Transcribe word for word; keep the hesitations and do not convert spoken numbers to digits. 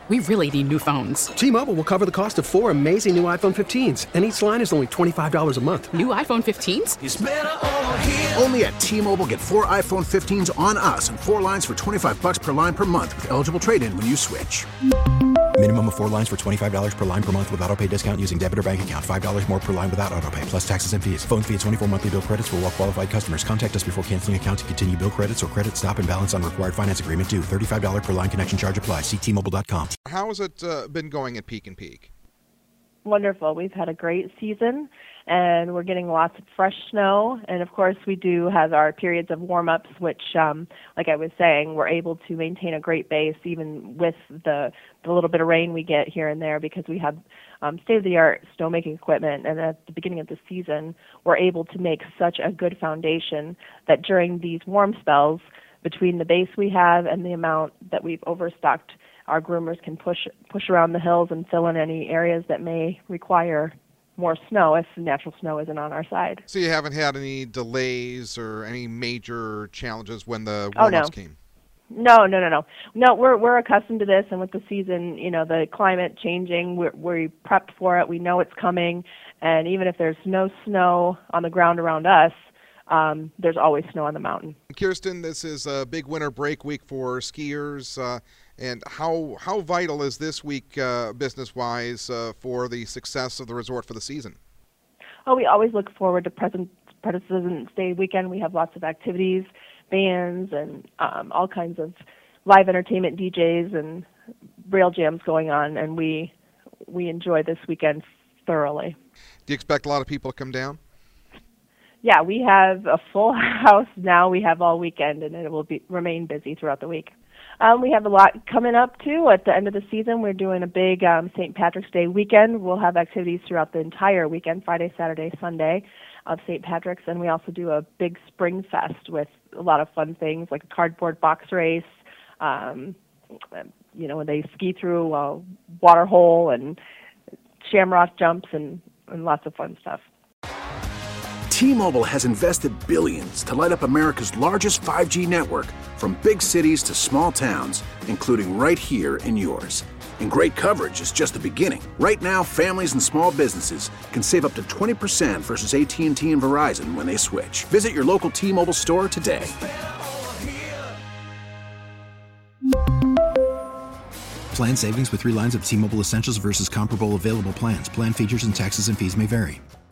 We really need new phones. T-Mobile will cover the cost of four amazing new iPhone fifteens, and each line is only twenty-five dollars a month. New iPhone fifteens? It's better over here. Only at T-Mobile, get four iPhone fifteens on us and four lines for twenty-five bucks per line per month with eligible trade-in when you switch. Minimum of four lines for twenty-five dollars per line per month with autopay discount using debit or bank account. five dollars more per line without autopay, plus taxes and fees. Phone fee at twenty-four monthly bill credits for well-qualified customers. Contact us before canceling account to continue bill credits or credit stop and balance on required finance agreement due. thirty-five dollars per line connection charge applies. See T Mobile dot com. How has it uh, been going at Peak and Peak? Wonderful. We've had a great season, and we're getting lots of fresh snow. And, of course, we do have our periods of warm-ups, which, um, like I was saying, we're able to maintain a great base even with the, the little bit of rain we get here and there because we have um, state-of-the-art snowmaking equipment. And at the beginning of the season, we're able to make such a good foundation that during these warm spells, between the base we have and the amount that we've overstocked, our groomers can push push around the hills and fill in any areas that may require more snow if natural snow isn't on our side. So you haven't had any delays or any major challenges when the Oh, no. warm-ups came? No, no, no, no. No, we're we're accustomed to this, and with the season, you know, the climate changing, we're we're prepped for it. We know it's coming, and even if there's no snow on the ground around us, um, there's always snow on the mountain. Kirsten, this is a big winter break week for skiers. Uh, And how how vital is this week uh, business-wise uh, for the success of the resort for the season? Oh, we always look forward to President, President's Day weekend. We have lots of activities, bands, and um, all kinds of live entertainment D Js and rail jams going on, and we we enjoy this weekend thoroughly. Do you expect a lot of people to come down? Yeah, we have a full house now. We have all weekend, and it will be remain busy throughout the week. Um, we have a lot coming up, too. At the end of the season, we're doing a big um, Saint Patrick's Day weekend. We'll have activities throughout the entire weekend, Friday, Saturday, Sunday of Saint Patrick's. And we also do a big Spring Fest with a lot of fun things like a cardboard box race, um, you know, they ski through a water hole and shamrock jumps and, and lots of fun stuff. T-Mobile has invested billions to light up America's largest five G network, from big cities to small towns, including right here in yours. And great coverage is just the beginning. Right now, families and small businesses can save up to twenty percent versus A T and T and Verizon when they switch. Visit your local T-Mobile store today. Plan savings with three lines of T-Mobile Essentials versus comparable available plans. Plan features and taxes and fees may vary.